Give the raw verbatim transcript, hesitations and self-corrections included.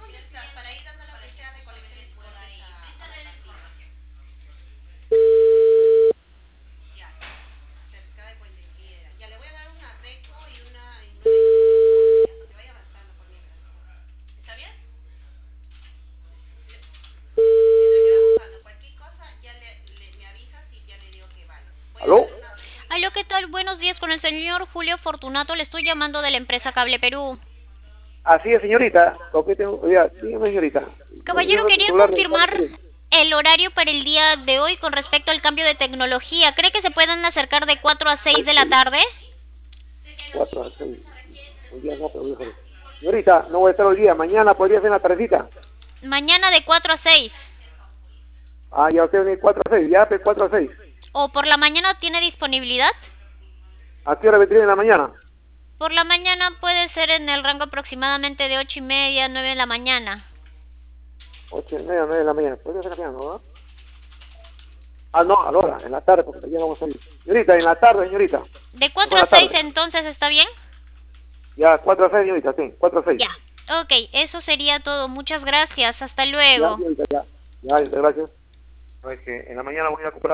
¿Aló? Aló, ¿qué tal? Buenos días con el señor Julio Fortunato. Le estoy llamando de la empresa Cable Perú. Así es, señorita. ¿Con qué tengo? Ya, dígame, señorita. Estoy Caballero, viendo tu quería celular de Cable confirmar Perú. el horario para el día de hoy con respecto al cambio de tecnología. ¿Cree que se pueden acercar de cuatro a seis de la tarde? Cuatro a seis. Hoy día no, pero híjole. Señorita, no voy a estar hoy día. Mañana podría ser en la tardecita. Mañana de cuatro a seis. Ah, ya usted viene cuatro a seis. Ya, pues cuatro a seis. ¿O por la mañana tiene disponibilidad? ¿A qué hora vendría en la mañana? Por la mañana puede ser en el rango aproximadamente de ocho y media, nueve de la mañana. Ocho y media, nueve de la mañana. Podría ser en la mañana, ¿no? Ah, no, a la hora, en la tarde, porque ya vamos a ir. Señorita, en la tarde, señorita. De Mejor cuatro en a la seis tarde. entonces, ¿está bien? Ya, cuatro a seis, señorita, sí. Cuatro a seis. Ya. Ok, eso sería todo. Muchas gracias. Hasta Ya, luego. señorita, ya. Ya, gracias. No, es que en la mañana voy a comprar.